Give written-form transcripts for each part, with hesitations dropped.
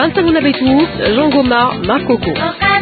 Bantanguna Betu, Jean Goma, Makoko.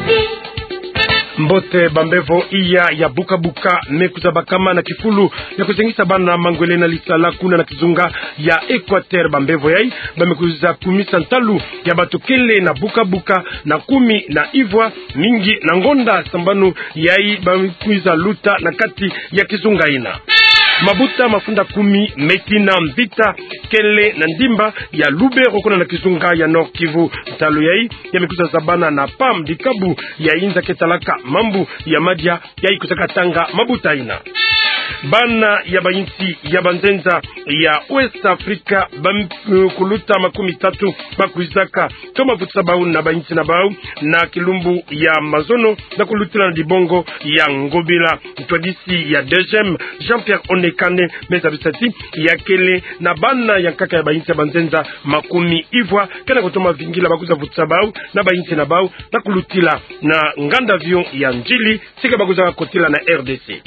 Mbote bambevo iya ya buka mekuza bakama na kifulu ya kuzengisa bana mangwele na lisala kuna na kizunga ya Equateur bambevo yai bamekuza kumisa ntalu ya batokele na buka na kumi na ivwa mingi na ngonda sambanu yai bamekuza luta na kati ya kizunga ina mabuta mafunda 10 meti na mbita kele na ndimba ya Lubero kuna na kizunga ya Nord Kivu talo yai yamekuza zabana na pam dikabu ya inza ketalaka mambu ya madia yai kusaka tanga mabuta ina bana ya bayinti ya banzenza ya West Africa kuluta 30 bakuizaka toma futsa bau na bayinti na bau na kilumbu ya mazono na kulutila na dibongo ya ngobila twadisi ya deuxième Jean-Pierre Onekane mesabisati ya kele na bana ya kaka ya bayinti ya banzenza 10 ivwa kana kutoma vingila bakuza futsa bau na bayinti na bau na kulutila na nganda avion ya njili sika bakuza kotila na RDC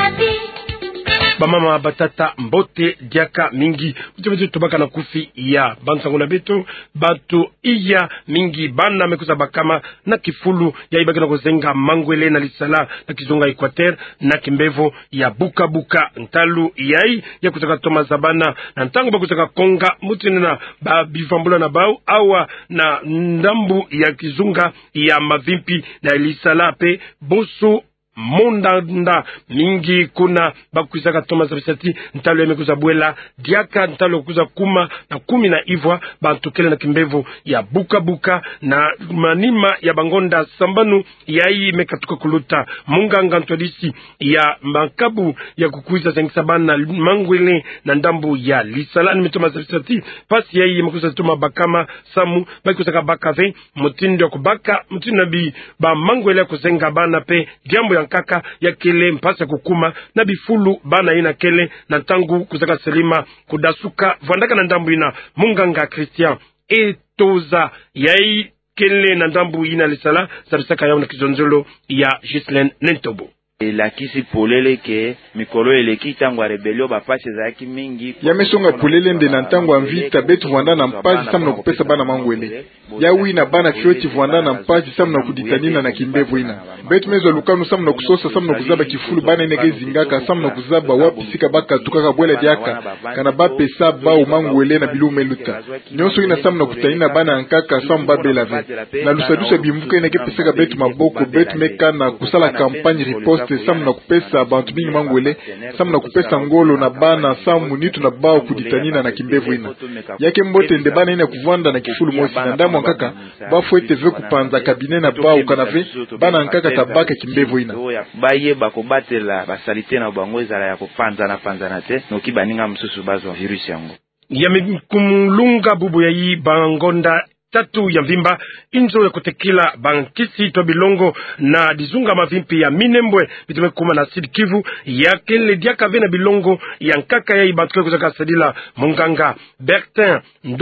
bamama batata mbote diaka mingi kutevetu tobaka na kufi ya Bantanguna Betu batu iya mingi bana mekuza bakama na kifulu ya ibaki na kuzenga mangwele na lisala na kizunga Equateur na kimbevo ya buka ntalu yai ya kutaka toma zabana na ntango bakutaka konga mutine na bivambula na bau awa na ndambu ya kizunga ya mavimpi na lisala pe boso mondanda mingi kuna bakuizaka Thomas Abisati ntalo yamekuza bwela diaka ntalo kuza kuma na 10 na ivwa bantukele na kimbevu ya buka na manima ya bangonda sambanu yai mekatuka kuluta munganga ntwadisi ya makabu ya kukuiza zengisabana mangwele na ndambu ya lisalani mitoma Abisati pasi yai yamekuza tuma bakama samu bakuzaka bakave mutindo kubaka mutindo bi ba mangwele kuzenga bana pe diambo ya kaka ya kele mpasa kukuma na bifulu bana ina kele na tangu kuzaka selima kudasuka vandaka na ndambu ina munganga Christian etoza yai kele na ndambu ina lisala sabisaka yao na kizonzolo ya Gislaine Nentobo la kisi polele ke mikolo eleki tango ya rebelio bapasi zaki mingi ya mesonga polele nde na tango amvita betu vwanda na mpazi samna kupesa bana mangwele ya wina bana fioti vwanda na mpazi samna kuditanina na kimbevu ina betu mezo lukanu samna kusosa samna kuzaba kifulu bana inege zingaka samna kuzaba wapisika baka tukaka bwele diaka kana bapesa bao mangwele na bilume luta nyonso ina samna kutanina bana ankaka samba belave na lusadusa bimvuka inege pesaka betu maboko betu meka na kusala kampanye riposte samna kupesa bantu bingi mangwele samna kupesa ngolo na bana samu nitu na bao kuditanina na kimbevu ina yake mbote nde bana ina kuvanda na kifulu mosi na ndamu ankaka bafu ete ve kupanza kabine na bao kanave bana ankaka tabaka kimbevu ina baye bakobatela basalite na bango ezala ya kupanza na te noki baninga msusu bazo virusi yango ya kumulunga bubu ya yi bangonda tatu ya vimba inzo ya kutekila bankisi to bilongo na dizunga mavimpi ya Minembwe bitume kuma na Sud Kivu ya kele diaka vena bilongo ya nkaka ya ibatuke kuzaka sadila munganga Bertin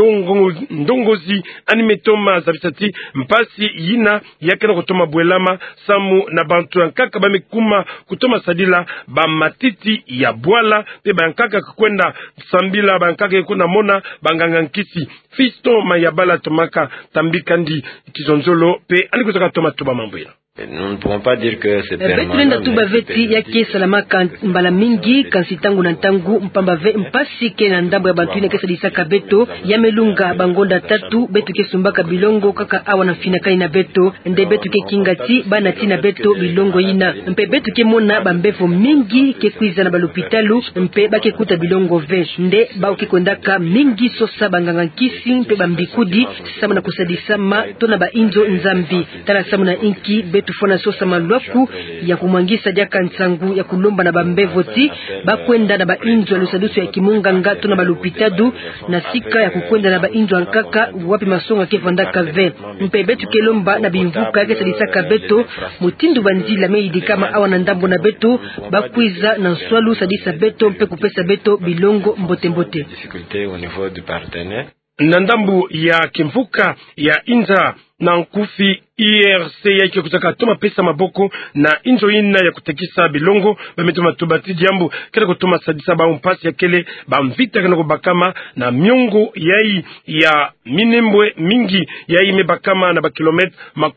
ndongozi animetoma zabisati mpasi yina ya kena kutoma bwelama samu na bantu ya nkaka bamekuma kutoma sadila ba matiti ya bwala pe ba nkaka kukwenda sambila ba nkaka kuna mona banganga nkisi Fisto mayabala tomaka tambikandi kizonzolo pe alikutaka tomato ba mambo ina. Nous ne pouvons pas dire que c'est permanent. Tuba veti yake salama mbala mingi kansi tangu na tangu mpamba ve mpasi ke na ndambo ya bantu ina kesa disaka beto ya melunga bangonda tatu betu ke sumbaka bilongo kaka awa na fina kai na beto nde betu ke kingati bana tina beto bilongo ina mpe betu ke mona bambefo mingi ke kuiza na balopitalu mpe bake kuta bilongo ve nde ba ke kondaka mingi sosa banganga nkisi mpe bambikudi sama na kusadisama tona ba inzo nzambi tala sama na inki tufona sosa malwaku ya kumwangisa jaka nsangu ya kulomba na bambevoti bakwenda na bainzo alusadusu ya kimunganga tuna balupitadu na sika ya kukwenda na bainzo ankaka wapi masonga kevanda kave mpe betu kelomba na bimvuka yake sadisaka beto mutindu bandila meidi kama awa na ndambo na beto bakwiza na nswalu sadisa beto mpe kupesa beto bilongo mbote difficulté au niveau du partenaire na ndambu ya kimvuka ya inza na nkufi IRC yake kutaka toma pesa maboko na injo ina ya kutekisa bilongo bametoma tubati jambo kile kutoma sadisa ba mpasi yakele ba mvita kana kubakama na miongo yai ya minembwe mingi yai mebakama na ba kilometre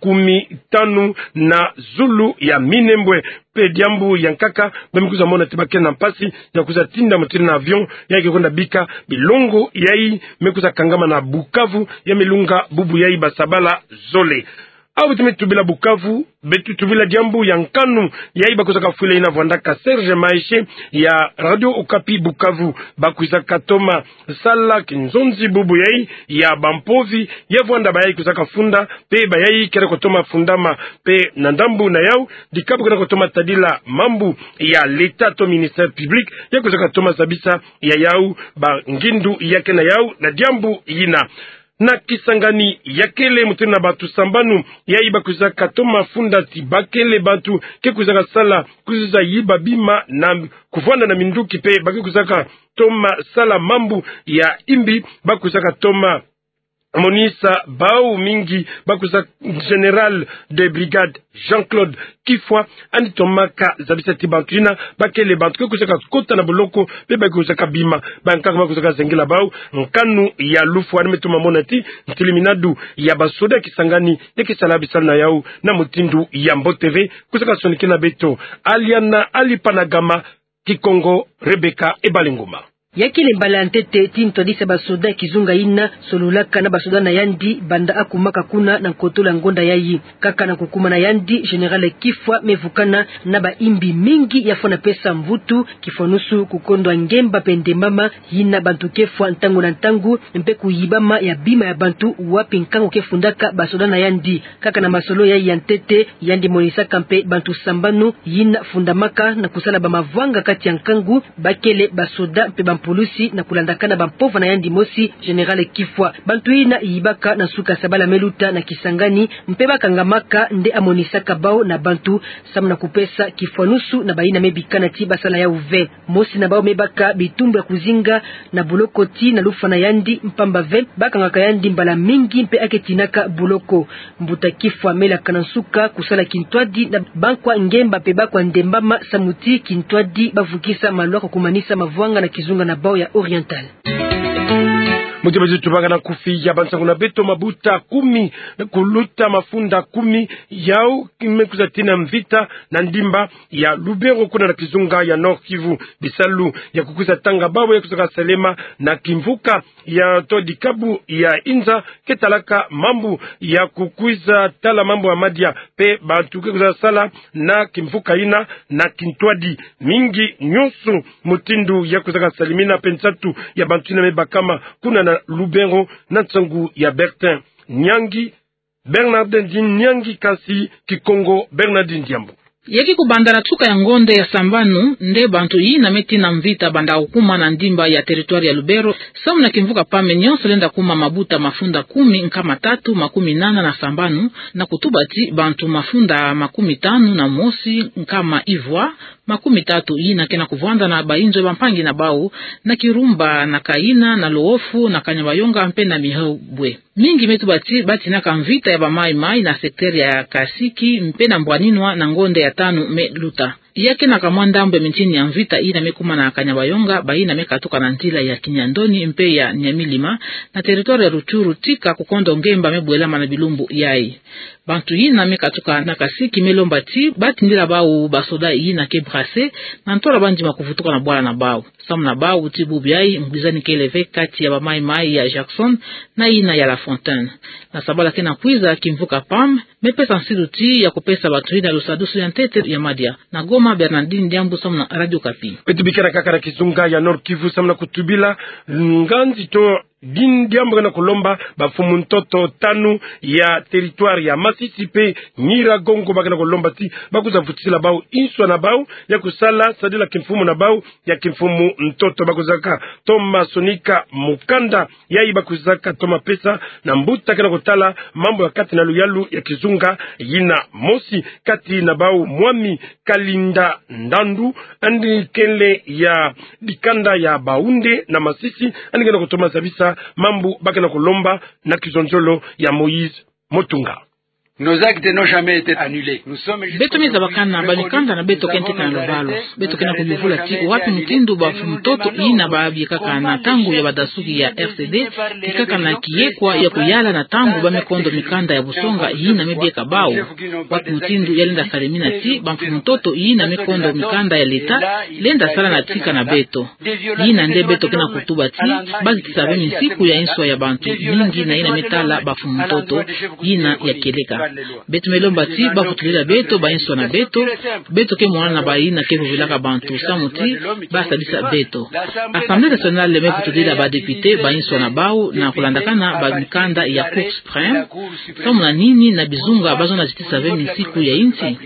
15 na zulu ya minembwe pe diambu yankaka bamikuza mona tibake na mpasi ya kuza tinda mutiri na avion yake kwenda bika bilongo yai mekuza kangama na Bukavu ya milunga bubu yai basabala zole au tumetubila Bukavu betu tubila jambu ya nkanu yai bakozaka fule ina vwandaka Serge Maeshe ya Radio Okapi Bukavu bakuzaka toma sala kinzonzi bubu yai ya bampovi ya vwanda bayai kuzaka funda pe bayai kere kotoma fundama pe nandambu na yau dikabu kere kotoma tadila mambu ya l'Etat to ministère public ya kuzaka toma sabisa ya yau ba ngindu yake na yau na jambu yina na Kisangani yakele mutuna na batu sambanu yaiba kuzaka toma funda tibakele batu ke kuzaka sala kuzuza yiba bima na kuvanda na minduki pe baki kuzaka toma sala mambu ya imbi bakuzaka toma monisa bau mingi bakuza general de brigade Jean-Claude Kifwa ani tomaka zabisa tibantuina bakele bantu kuzaka kota na boloko pe bakuzaka bima bankaka bakuzaka zengela bau nkanu ya lufu ani metuma monati ntiliminadu ya basoda Kisangani yekisala na yau na mutindu ya Mbo TV kuzaka sonikina beto aliana alipanagama Kikongo Rebecca Ebalinguma yakile mbala ntete tinto disa basoda kizunga ina solulaka na basoda na yandi banda akumaka kuna na kotola ngonda yayi kaka na kukuma na yandi general Kifwa mevukana na ba imbi mingi yafona pesa mvutu kifonusu kukondwa ngemba pende mama yina bantu kefwa ntangu na ntangu mpe kuyibama ya bima ya bantu wapi nkango kefundaka basoda na yandi kaka na masolo yayi ya ntete yandi monisa kampe bantu sambanu yina fundamaka na kusala ba mavwanga kati ya nkangu bakele basoda mpe polusi na kulandakana bampova na yandi mosi general Kifwa bantu ina ibaka na suka sabala meluta na Kisangani mpe bakangamaka nde amonisaka bao na bantu samna kupesa kifonusu na baina mebikana ti basala ya uve mosi na bao mebaka bitumbu ya kuzinga na buloko ti na lufa na yandi mpamba ve bakangaka yandi mbala mingi mpe aketinaka buloko mbuta Kifwa mela kanansuka kusala kintwadi na bankwa ngemba pe bakwa ndembama samuti kintwadi bavukisa malwako kumanisa mavwanga na kizunga na bao ya oriental Mujibezi tubanga na kufi ya bansangu na beto mabuta 10 kuluta mafunda 10 yao kimekuza tina mvita na ndimba ya Lubero kuna na kizunga ya Nord Kivu bisalu ya kukuza tanga babu ya kutoka Selema na kimvuka ya Todikabu ya Inza ketalaka mambu ya kukuza tala mambu ya Madia pe bantu kukuza sala na kimvuka ina na kintwadi mingi nyusu mutindu ya kutoka Salimina pensatu ya bantu na mebakama kuna na Lubero na tsangu ya Bertin Nyangi Bernardin Nyangi kasi Kikongo Bernardin Diambo yeki kubandana tuka ya ngonde ya Sambanu nde bantu hii na meti na mvita banda ukuma na ndimba ya territoire ya Lubero samu na kimvuka pame nyonso lenda kuma mabuta mafunda 10 nkama 3 na Sambanu na kutubati bantu mafunda 15 na mosi nkama Ivoire 30 hii na kena kuvwanda na bainzo bampangi na bau na Kirumba na Kaina na Loofu na Kanyabayonga mpenda Mihobwe mingi metu bati na kamvita ya bamai mai na sekteri ya Kasiki mpenda Mbwaninwa na ngonde ya 5 me luta yake na kamwandambe mintini ya mvita ina mekuma na Kanyabayonga baina mekatoka na ntila ya Kinyandoni mpe ya Nyamilima na territoire ya Ruchuru tika kukondo ngemba mebwelama na bilumbu yai bantu ina mekatoka na Kasiki melomba ti bati ndila bau basoda ina kebrase na ntora banji makuvutuka na bwala na bau samu na bau tibu biai mbizani keleve kati ya bamai mai ya Jackson na ina ya La Fontaine na sabala kena kwiza kimvuka pam mepesa nsidu ti ya kupesa batu ina lusadusu ya ntete ya Madia na Goma Bernardine Diambo samna Radio Kapi petubikana kakara kizunga ya Nord Kivu samna kutubila nganzi to din diambo na kolomba bafumu ntoto 5 ya territoire ya Masisi pe Nyiragongo bakana kolomba ti bakuza vutisila bau inswa na bau ya kusala sadila kimfumu na bau ya kimfumu ntoto bakuzaka Toma Sonika Mukanda yai bakuzaka Toma Pesa na mbuta kana kutala mambo ya kati na luyalu ya kizunga yina mosi kati na bau Mwami Kalinda Ndandu andi kele ya dikanda ya Baunde na Masisi andi kana kutoma sabisa mambu bakana kulomba na kizonjolo ya Moise Motunga Nos actes n'ont jamais été annulés. Nous sommes beto meza bakana balikanda na beto kente kana lobalo beto kena kumivula ti wapi mtindu ba mtoto ina babi kaka na tangu ya badasuki ya RCD kaka na kiyekwa ya kuyala na tangu ba mikondo mikanda ya busonga ina mebieka bao wapi mtindu yalinda salimina ti ba mtoto ina mikondo mikanda ya leta lenda sala na tika na beto ina nde beto kena kutuba ti bazi tisabe misiku ya inswa ya bantu mingi na ina metala ba mtoto ina ya keleka beto melomba ti ba kutulila beto ba inswa na beto ke mwana na baina ke vuvilaka bantu samuti basa bisa beto Assemblée nationale me kutulila ba député ba inswa na bao na kulandakana ba mikanda ya Cour suprême kama nini na bizunga bazo na justice ave misiku ya inti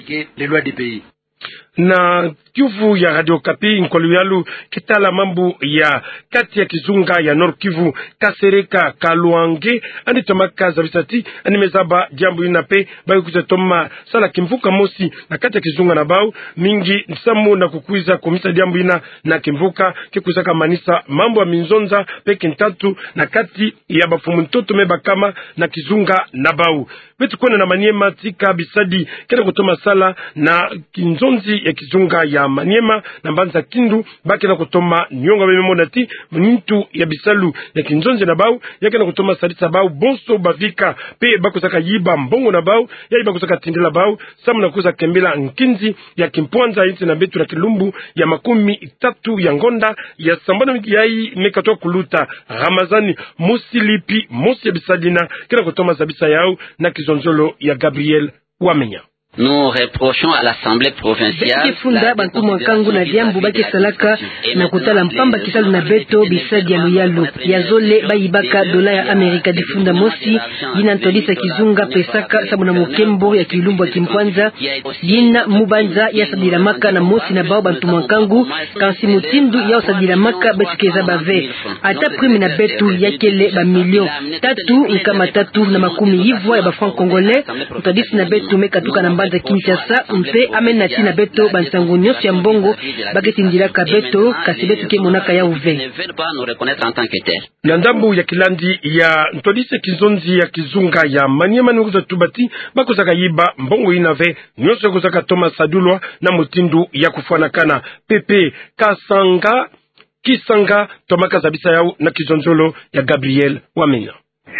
na Kivu ya Radio Kapi Nkoluyalu kitala mambo ya kati ya Kizunga ya Nord Kivu Kasereka Kaluange andi tomaka zabisati ani mezaba jambo inape bayo kuzatoma sala kimvuka mosi na kati ya Kizunga na bao mingi nsamu na kukuiza komisa jambo ina na kimvuka kikuzaka manisa mambo ya minzonza peke ntatu na kati ya bafumu ntoto meba kama na Kizunga na bao betu kone na Maniema tika bisadi kena kutoma sala na kinzonzi ya Kizunga ya Maniema na Mbanza Kindu baki na kutoma nyonga memona ti mnitu ya bisalu ya kinzonzi na bao yake na kutoma sadisa bao bonso bavika pe bakusaka yiba mbongo na bao ya iba kusaka tindela bao samu na kuza kembela nkinzi ya kimpwanza yiti na betu na kilumbu ya 13 ya ngonda ya sambana yai mekatoa kuluta Ramazani musilipi mosi ya bisadina kena kutoma zabisa yao na kizonzolo ya Gabriel Wamenya. Nous reprochons à l'Assemblée provinciale funda bantu mwankangu na diambu baki salaka na kutala mpamba kisalu na beto bisadi ya luyalu ya zole bayibaka dola ya Amerika difunda mosi yina ntolisa Kizunga pesaka sabu na mukembo ya kilumbu ya kimpwanza yina mubanza ya sadira maka na mosi na bao bantu mwankangu kansi mutindu ya sadira maka betukeza bave ata prime na betu ya kele ba million 3 na makumi hivwa ya ba franc congolais utadisi na betu mekatuka na Mbanza Kinshasa mpe amena tina beto bansango nyonso ya mbongo baketindira ka beto kasi beto ke monaka ya uve na ndambu ya kilandi ya ntolise kizonzi ya Kizunga ya Maniema nukuza tubati bakozaka yiba mbongo inave nyonso kozaka Thomas Sadulwa na mutindu ya kufanakana pepe Kisanga tomaka zabisa yao na kizonzolo ya Gabriel Wamenya.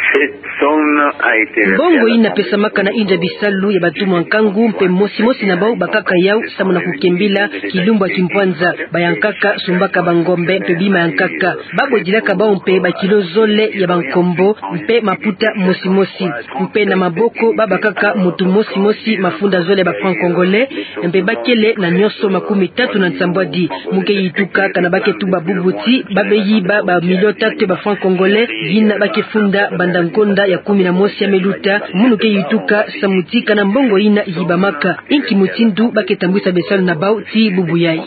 Bongo ina pesa maka na inja bisalu ya batu mwankangu mpe mosi na bao bakaka yao samu na kukembila kilumbu ya kimpwanza bayankaka sumbaka bangombe mpe bima yankaka babo jilaka bao mpe bakilo zole ya bankombo mpe maputa mosi mpe na maboko babakaka mutu mosi mafunda zole ba franc congolais mpe bakele na nyoso 30 na nsambwadi muke yituka kana bake tumba bubuti babeyi ba milion 3 ba franc congolais yina bake funda bandankonda ya 11 ya meluta munuke yituka samutika na mbongo ina yibamaka inki mutindu baketambwisa besalu na bao ti bubuyai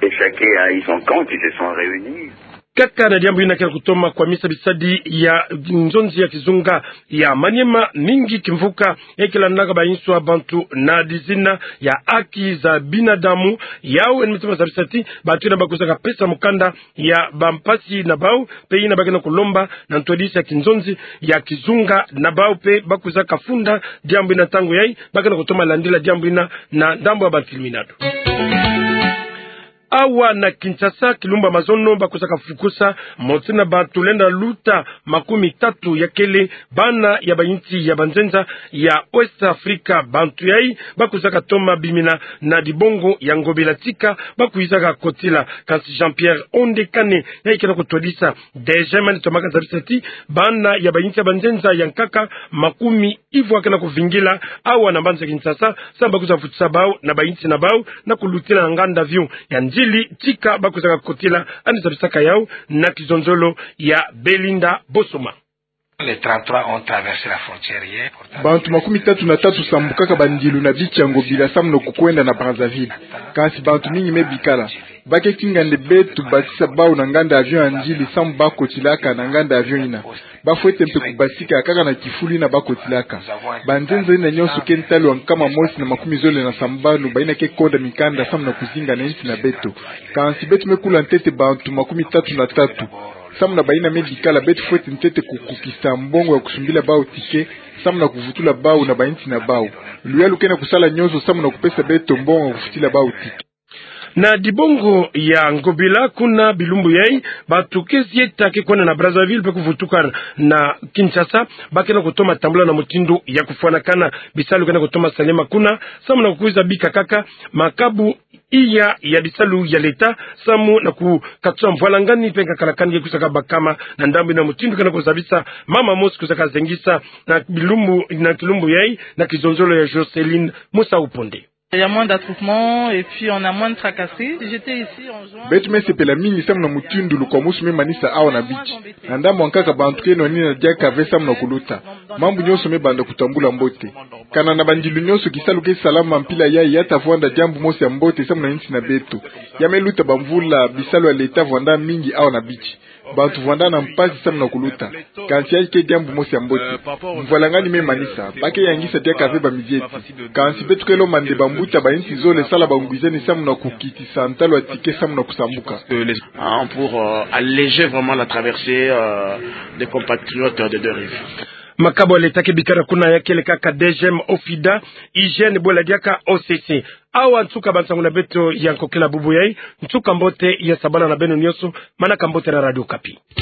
kaka na diambu ina kia kutoma kwa misa bisadi ya nzonzi ya Kizunga ya Maniema mingi kimvuka ya kila naga bainswa bantu na dizina ya haki za binadamu yao enmetema za bisati batu na bakusaka pesa mukanda ya bampasi na bao pe ina bagena kulomba na ntodisi ya kinzonzi ya Kizunga na bao pe bakusaka funda diambu ina tangu yai bagena kutoma landila diambu ina na ndambu ya bantilminado awa na Kinshasa kilumba mazono bakusaka fukusa motina batu lenda luta 30 ya kele bana ya bayinti ya banzenza ya West Africa bantu yai bakusaka toma bimina na dibongo ya ngobela tika bakuizaka kotila kasi Jean-Pierre Ondekane ya ikena kutolisa deja mani tomaka zabisati bana ya bayinti ya banzenza ya nkaka 10 ivu akena kuvingila awa na Mbanza Kinshasa samba kusa futsa bao na bayinti na bao na kulutila na nganda avion ya njili tika bakusaka kotila anizabisaka yao na kizonzolo ya Belinda Bosoma. Les 33 ont traversé la frontière hier. Bantu 33 sambukaka bandilu na bichi yango bila samu no kukwenda na Brazzaville. Kasi bantu mingi mebikala. Bake kingande betu basisa bao na nganda avion anjili samu bako tilaka na nganda avion ina. Bafuete mpe kubasika kaka na kifuli na bako tilaka. Banzenza ina nyonso kentali wankama mosi na makumi zole na sambanu baina ke konda mikanda samu na kuzinga na inti na beto. Kansi betu mekula ntete bantu 33. samna baina medikala betu fwete ntete kukukisa mbongo ya kusumbila bao tike samna kuvutula bao na bainti na bao luya lukena kusala nyozo samna kupesa beto mbongo ya kufutila bao tike. Na dibongo ya Ngobila kuna bilumbu yai batukezi etake kwana na Brazzaville pe kuvutuka na Kinshasa bakena kutoma tambula na mutindo ya kufuanakana bisalu kena kutoma salema kuna samu na kukuiza bika kaka makabu iya ya bisalu ya leta samu na kukatua mvualangani penga kalakani kusaka bakama na ndambi na mutindo kena kuzabisa mama mosi kusaka zengisa na bilumbu na kilumbu yai na kizonzolo ya Joseline Musa Uponde. Il y a moins d'attroupements et puis on a moins de tracasseries. J'étais ici en juin. Betu mese pela mingi samna mutundu lukomusu me manisa awa na bichi. Andamo ankaka bantu keno nina diaka vesa mna kuluta. Mambu nyoso me banda kutambula mbote. Kana na bandilu nyoso kisalu ke salama mpila yai yata vuanda jambu mosi ya mbote samna nchi na betu. Yame luta bamvula bisalu ya leta vuanda mingi awa na bichi. Bantu vuanda na mpazi samna kuluta. Kansi ya ke jambu mosi ya mbote. Mvualangani me manisa. Bake yangisa diaka veba mizieti. Kansi betu kelo mande bambuta ba inti zole sala bangwizeni samna kukiti santalo atike samna kusambuka. Pour alléger vraiment la traversée des compatriotes des deux rives. Makabo letake bikara kuna yakele kaka DGM Ofida hygiène bola diaka OCC awa ntuka bansangu na beto ya nkokela bubu yai ntuka mbote ya sabana na beno nyoso manaka mbote na Radio Kapi.